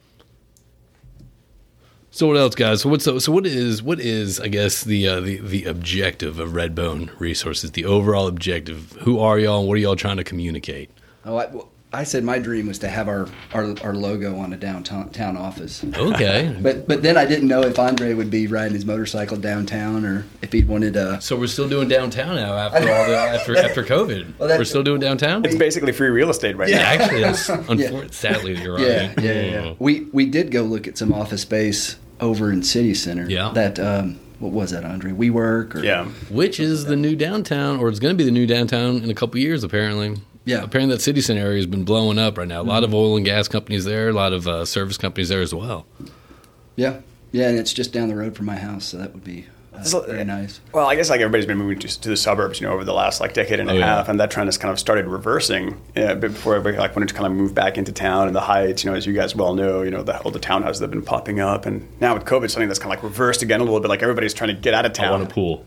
So what else, guys? So what's so what is what is I guess the uh, the the objective of Redbone Resources? The overall objective. Who are y'all? And what are y'all trying to communicate? Oh, I, well, I said my dream was to have our, our, our logo on a downtown town office. Okay. But but then I didn't know if Andre would be riding his motorcycle downtown or if he'd wanted uh So we're still doing downtown now after all the after after COVID. Well, that- we're still doing downtown. It's basically free real estate right Yeah, now. actually, that's unfor- sadly you're right. yeah, yeah, yeah, yeah. We we did go look at some office space over in City Center. Yeah. That um what was that, Andre? WeWork or Yeah. Which is the new downtown, or it's going to be the new downtown in a couple of years, apparently. Yeah. Apparently, that City Center area has been blowing up right now. A lot of oil and gas companies there, a lot of uh, service companies there as well. Yeah. Yeah, and it's just down the road from my house, so that would be Uh, So- very nice. Well, I guess like everybody's been moving to, to the suburbs, you know, over the last like decade and a Oh, yeah. half, and that trend has kind of started reversing uh, before everybody like wanted to kind of move back into town and the Heights. You know, as you guys well know, you know, the, all the townhouses that have been popping up, and now with COVID, something that's kind of like reversed again a little bit. Like everybody's trying to get out of I town. want a pool.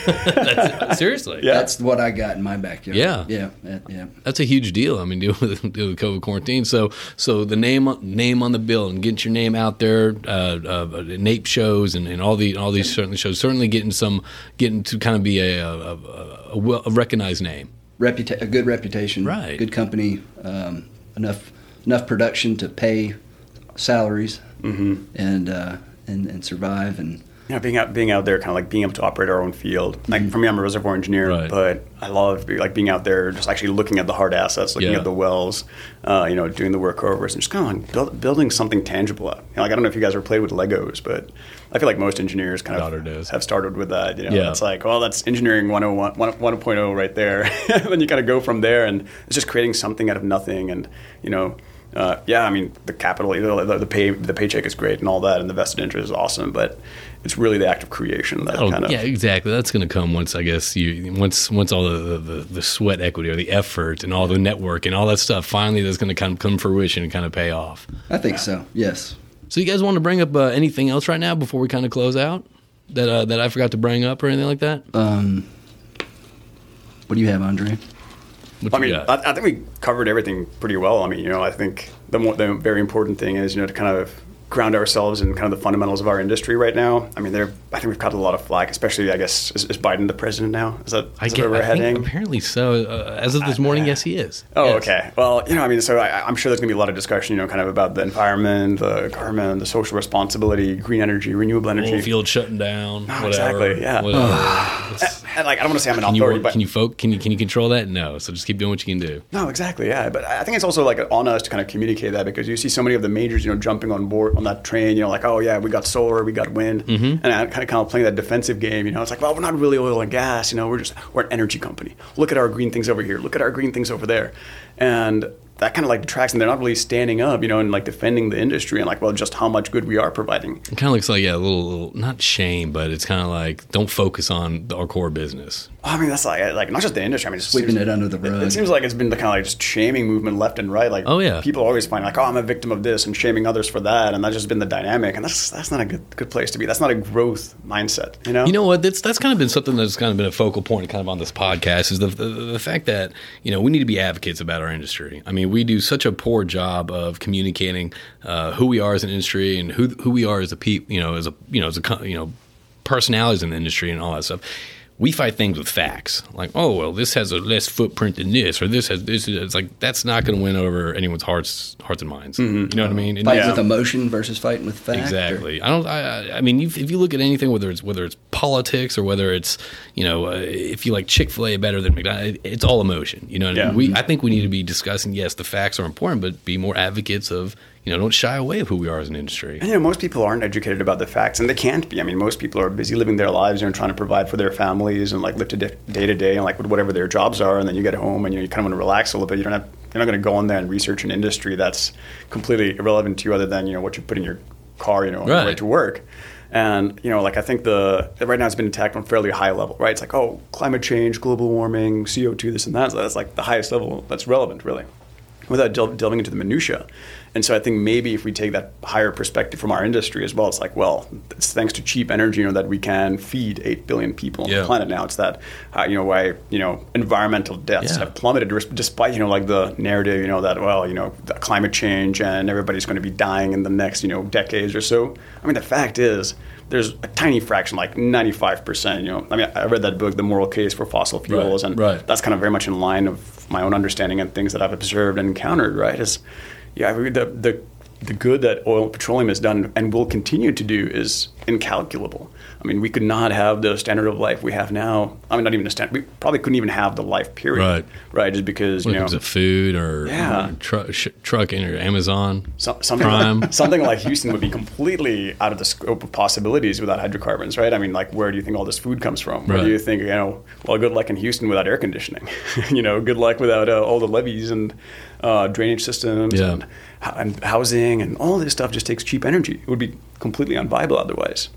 That's, seriously. Yeah. That's what I got in my backyard. Yeah. Yeah. Yeah. yeah. That's a huge deal. I mean, dealing with, dealing with COVID quarantine. So, so the name name on the bill and getting your name out there, uh, uh, Nape shows and, and all the all these certainly shows, certainly getting some, getting to kind of be a a, a, a, well, a recognized name. Reputa- a good reputation. Right. Good company. Um, enough enough production to pay salaries Mm-hmm. and uh, and and survive and. You know, being out, being out there, kind of like being able to operate our own field. Like for me, I'm a reservoir engineer, Right. but I love be, like being out there, just actually looking at the hard assets, looking Yeah. at the wells, uh, you know, doing the workovers, and just kind of build, building something tangible out. You know, like I don't know if you guys ever played with Legos, but I feel like most engineers kind Daughter of does. have started with that. You know, Yeah. it's like, well, that's engineering one oh one, one point oh right there. And then you kind of go from there, and it's just creating something out of nothing, and you know. Uh, yeah, I mean the capital, the, the pay, the paycheck is great and all that, and the vested interest is awesome. But it's really the act of creation that Oh, kind of yeah, exactly. That's going to come once, I guess, you once once all the, the, the sweat equity or the effort and all the network and all that stuff finally that's going to kind of come to fruition and kind of pay off. I think so. Yes. So you guys want to bring up uh, anything else right now before we kind of close out that uh, that I forgot to bring up or anything like that? Um, what do you have, Andre? What I you mean, got? I, I think we covered everything pretty well. I mean, you know, I think the more, the very important thing is, you know, to kind of ground ourselves in kind of the fundamentals of our industry right now. I mean, there. I think we've got a lot of flack, especially, I guess, is, is Biden the president now? Is that, I is that get. where we're I think heading? apparently so. Uh, as of this morning, yes, he is. Oh, Yes. okay. Well, you know, I mean, so I, I'm sure there's going to be a lot of discussion, you know, kind of about the environment, the government, the social responsibility, green energy, renewable energy. Oil field shutting down. Oh, whatever, exactly, yeah. Whatever. It's- And, like, I don't want to say I'm an can you authority, work, but can you folk, can you can you control that? No. So just keep doing what you can do. No, exactly, yeah. But I think it's also like on us to kind of communicate that, because you see so many of the majors, you know, jumping on board on that train, you know, like, oh yeah, we got solar, we got wind, Mm-hmm. and I kind of kind of playing that defensive game, you know. It's like, well, we're not really oil and gas, you know, we're just we're an energy company. Look at our green things over here. Look at our green things over there, and that kind of like detracts, and they're not really standing up, you know, and like defending the industry and like, well, just how much good we are providing. It kind of looks like yeah, a little, little not shame, but it's kind of like don't focus on our core business. I mean, that's like like not just the industry. I mean, it Sweeping seems, it under the rug. It, it seems like it's been the kind of like just shaming movement left and right. Like, Oh, yeah. people always find like, oh, I'm a victim of this, and shaming others for that, and that's just been the dynamic. And that's that's not a good good place to be. That's not a growth mindset. You know. You know what? That's that's kind of been something that's kind of been a focal point, kind of on this podcast, is the, the the fact that you know we need to be advocates about our industry. I mean, we do such a poor job of communicating uh, who we are as an industry and who who we are as a peop, you know, as a you know as a co- you know personalities in the industry and all that stuff. We fight things with facts, like, oh well, this has a less footprint than this, or this has this. It's like that's not going to win over anyone's hearts, hearts and minds. You know what I mean? And Fighting Yeah. with emotion versus fighting with fact. or- Exactly. I don't. I, I- I mean, you, if you look at anything, whether it's whether it's politics or whether it's you know, uh, if you like Chick-fil-A better than McDonald's, it's all emotion. You know what I Yeah. mean? We. I think we need to be discussing. Yes, the facts are important, but be more advocates of you know, don't shy away of who we are as an industry. And, you know, most people aren't educated about the facts, and they can't be. I mean, most people are busy living their lives, you know, trying to provide for their families and like live to day to day and like with whatever their jobs are. And then you get home and you, know, you kind of want to relax a little bit. You don't have, you're not going to go in there and research an industry that's completely irrelevant to you, other than you know what you put in your car, you know, on Right. the way to work. And you know, like I think the right now it's been attacked on a fairly high level, right? It's like, oh, climate change, global warming, C O two, this and that. So that's like the highest level that's relevant, really, without del- delving into the minutia. And so I think maybe if we take that higher perspective from our industry as well, it's like, well, it's thanks to cheap energy, you know, that we can feed eight billion people on Yeah. the planet now. It's that, uh, you know, why, you know, environmental deaths Yeah. have plummeted ris- despite, you know, like the narrative, you know, that, well, you know, the climate change and everybody's going to be dying in the next, you know, decades or so. I mean, the fact is, there's a tiny fraction, like ninety-five percent, you know. I mean, I read that book, The Moral Case for Fossil Fuels, Right, and right. that's kind of very much in line of my own understanding and things that I've observed and encountered, right? Is, yeah, I mean, the, the, the good that oil and petroleum has done and will continue to do is incalculable. I mean, we could not have the standard of life we have now. I mean, not even a standard. We probably couldn't even have the life period, Right. right? Just because, When you it know, comes to food or, Yeah. or tru- sh- trucking or Amazon, So, something, Prime. like, something like Houston would be completely out of the scope of possibilities without hydrocarbons, right? I mean, like, where do you think all this food comes from? Where Right. do you think, you know, well, good luck in Houston without air conditioning. You know, good luck without uh, all the levees and uh, drainage systems Yeah. and, and housing and all this stuff just takes cheap energy. It would be completely unviable otherwise.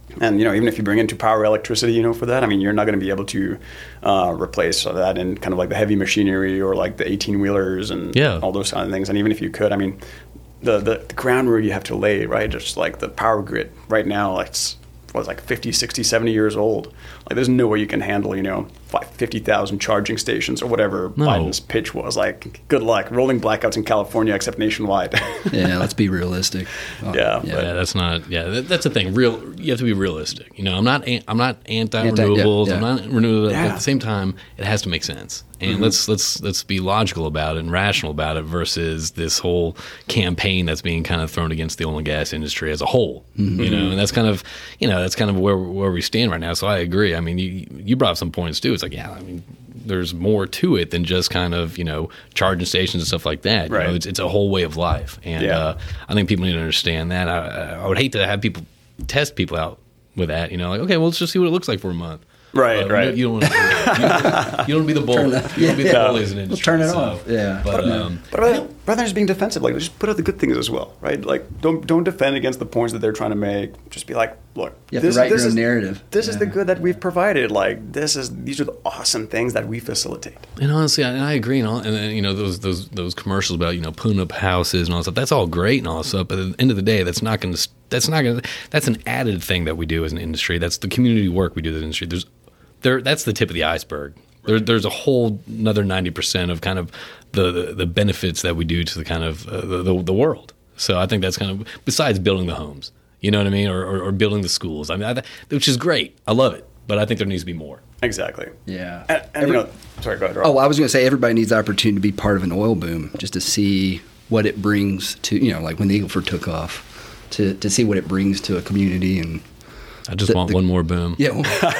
And, you know, even if you bring into power electricity, you know, for that, I mean, you're not going to be able to uh, replace that in kind of like the heavy machinery or like the eighteen-wheelers and yeah. all those kind of things. And even if you could, I mean, the, the, the groundwork you have to lay, right, just like the power grid right now, like, it's was like fifty, sixty, seventy years old. Like, there's no way you can handle, you know, fifty thousand charging stations or whatever no. Biden's pitch was. Like, good luck. Rolling blackouts in California, except nationwide. Yeah, let's be realistic. Oh, yeah, yeah, yeah, that's not. Yeah, that, that's the thing. Real, you have to be realistic. You know, I'm not. I'm not anti-renewables. Anti, yeah, yeah. I'm not renewable. Yeah. But at the same time, it has to make sense. And mm-hmm. let's let's let's be logical about it and rational about it versus this whole campaign that's being kind of thrown against the oil and gas industry as a whole. Mm-hmm. You know, and that's kind of you know that's kind of where where we stand right now. So I agree. I mean, you you brought up some points too. It's like, yeah, I mean, there's more to it than just kind of, you know, charging stations and stuff like that. Right. You know, it's it's a whole way of life, and yeah. uh, I think people need to understand that. I, I would hate to have people test people out with that. You know, like, okay, well, let's just see what it looks like for a month. Right, uh, right. You don't, want to, you, don't, you don't be the bull. You don't yeah, be the yeah. bully as an industry. We'll turn it so, off. Yeah. But, um, but rather, rather than just being defensive, like, just put out the good things as well, right? Like, don't don't defend against the points that they're trying to make. Just be like, look, you have this, to write this your own is narrative. This yeah. is the good that we've provided. Like, this is these are the awesome things that we facilitate. And honestly, I, and I agree. And, all, and then, you know, those those those commercials about, you know, putting up houses and all that stuff. That's all great and all that stuff. But at the end of the day, that's not going to. That's not going to. That's an added thing that we do as an industry. That's the community work we do as an industry. There's There, that's the tip of the iceberg. There, there's a whole another ninety percent of kind of the, the, the benefits that we do to the kind of uh, the, the the world. So I think that's kind of, besides building the homes, you know what I mean, or or, or building the schools. I mean, I, which is great. I love it, but I think there needs to be more. Exactly. Yeah. And, and Every, you know, sorry, go ahead, Rob. Oh, I was going to say everybody needs the opportunity to be part of an oil boom, just to see what it brings to, you know, like when the Eagle Ford took off, to to see what it brings to a community. And I just the, want the, one more boom. Yeah,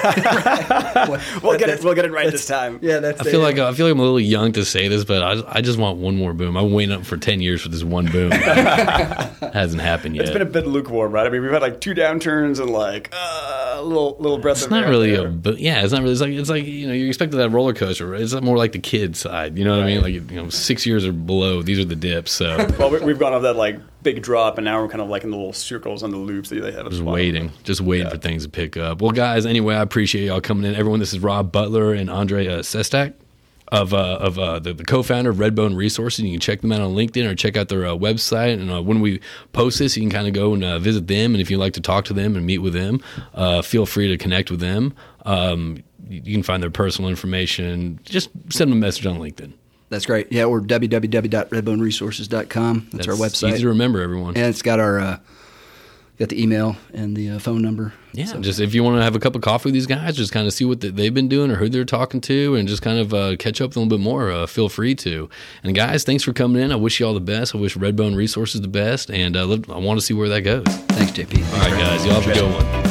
well, we'll get it. We'll get it right this time. Yeah, that's. I feel like I feel like I'm a little young to say this, but I, I just want one more boom. I've been waiting up for ten years for this one boom. Hasn't happened yet. It's been a bit lukewarm, right? I mean, we've had like two downturns and like uh, a little little breath. It's of not air really there. a, but yeah, it's not really. It's like it's like you know, you're expecting that roller coaster. Right? It's more like the kid side. You know what right. I mean? Like, you know, six years or below. These are the dips. So well, we, we've gone off that like big drop, and now we're kind of like in the little circles and the loops that they have. Just waiting, just waiting yeah. for things to pick up. Well, guys, anyway, I appreciate y'all coming in. Everyone, this is Rob Butler and Andre uh, Sestak of uh, of uh, the, the co-founder of Redbone Resources. You can check them out on LinkedIn or check out their uh, website. And uh, when we post this, you can kind of go and uh, visit them. And if you'd like to talk to them and meet with them, uh, feel free to connect with them. Um, you can find their personal information. Just send them a message on LinkedIn. That's great. Yeah, we're w w w dot redbone resources dot com. That's, That's our website. Easy to remember, everyone. And it's got our uh, got the email and the uh, phone number. Yeah, so. Just if you want to have a cup of coffee with these guys, just kind of see what the, they've been doing or who they're talking to, and just kind of uh, catch up with them a little bit more. Uh, feel free to. And guys, thanks for coming in. I wish you all the best. I wish Redbone Resources the best, and uh, I want to see where that goes. Thanks, J P. All right, guys, y'all have a good one.